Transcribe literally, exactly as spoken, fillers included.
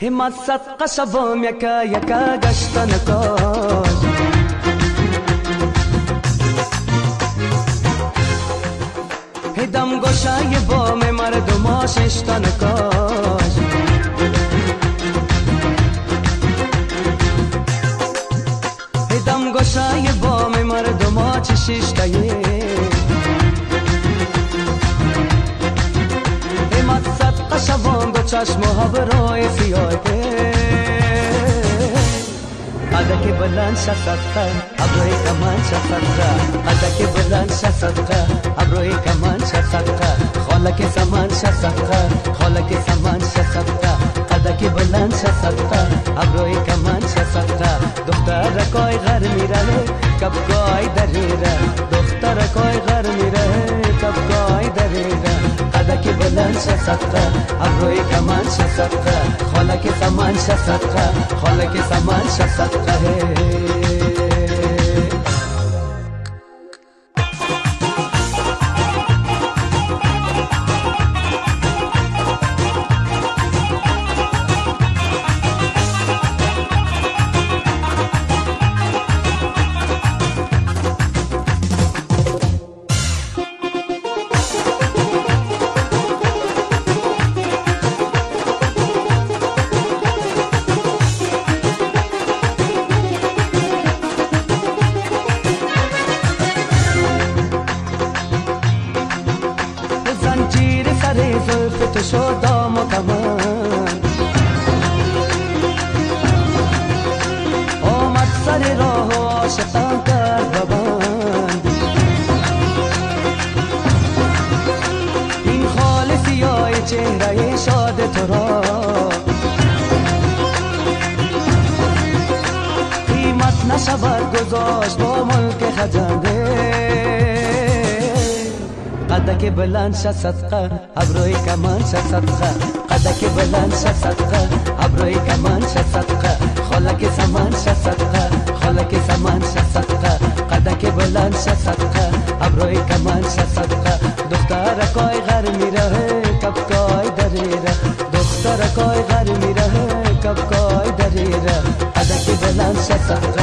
همت صدقه شوم یکا یکا گشتن کاش هدم گوشه بام مردم ششتن کاش هدم گوشه بام مردم چششتایی همت صدقه شوم دو چشم و هبرای سیاهی قدک بلند شه صدقه ابروی کمان شه صدقه قدک بلند شه صدقه ابروی کمان شه صدقه خالک سمان شه صدقه خالک سمان شه صدقه قدک بلند شه صدقه ابروی کمان شه صدقه دختر کوی غر میره کب کوی دریره دختر کوی غر میره کب کوی دریره قدک بلند شه صدقه ابروی کمان شه صدقه خالک سمان شه صدقه خالک سمان شه صدقه زلف تو شد دام و کمان آمد سر راه و عاشقان کرد ببند این خال سیاه چهره شاد تو را قیمت نشود گذاشت با ملک خجنده قدک بلند شه صدقه ابروی کمان شه صدقه قدک بلند شه صدقه ابروی کمان شه صدقه خالک سمان شه صدقه خالک سمان شه صدقه قدک بلند شه صدقه ابروی کمان شه صدقه دختر کوی غر میره کب کوی دریره دختر کوی غر میره کب کوی دریره قدک بلند شه صدقه